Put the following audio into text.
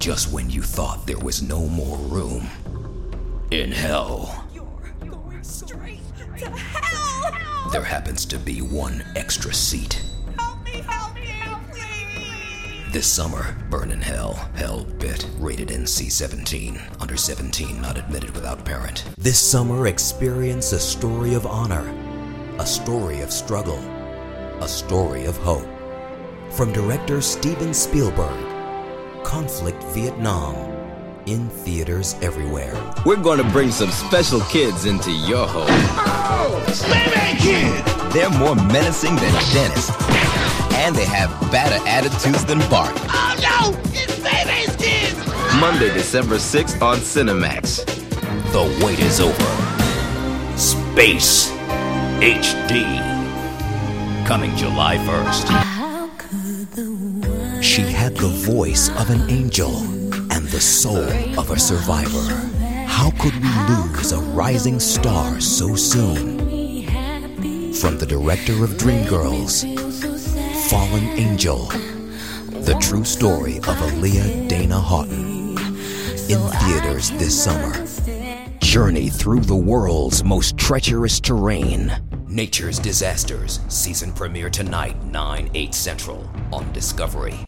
just when you thought there was no more room in hell. You're going straight to hell! There happens to be one extra seat. Help me, please! This summer, Burn in Hell, Hell Bit, rated NC-17, under 17, not admitted without parent. This summer, experience a story of honor, a story of struggle, a story of hope. From director Steven Spielberg, Conflict Vietnam, in theaters everywhere. We're gonna bring some special kids into your home. Oh, Baby Kid! They're more menacing than Dennis, and they have badder attitudes than Bart. Oh no, it's Baby's Kids! Monday, December 6th on Cinemax. The wait is over. Space HD, coming July 1st. She had the voice of an angel and the soul of a survivor. How could we lose a rising star so soon? From the director of Dreamgirls, Fallen Angel, the true story of Aaliyah Dana Houghton. In theaters this summer. Journey through the world's most treacherous terrain. Nature's Disasters, season premiere tonight, 9/8 Central on Discovery.